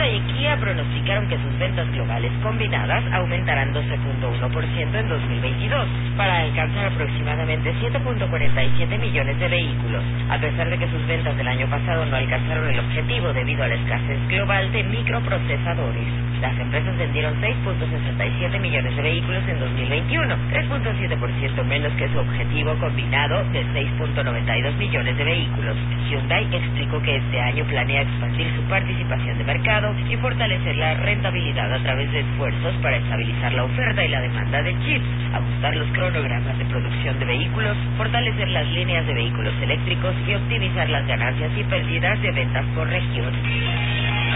y Kia pronosticaron que sus ventas globales combinadas aumentarán 12.1% en 2022, para alcanzar aproximadamente 7.47 millones de vehículos, a pesar de que sus ventas del año pasado no alcanzaron el objetivo debido a la escasez global de microprocesadores. Las empresas vendieron 6.67 millones de vehículos en 2021, 3.7% menos que su objetivo combinado de 6.92 millones de vehículos. Hyundai explicó que este año planea expandir su participación de mercado y fortalecer la rentabilidad a través de esfuerzos para estabilizar la oferta y la demanda de chips, ajustar los cronogramas de producción de vehículos, fortalecer las líneas de vehículos eléctricos y optimizar las ganancias y pérdidas de ventas por región.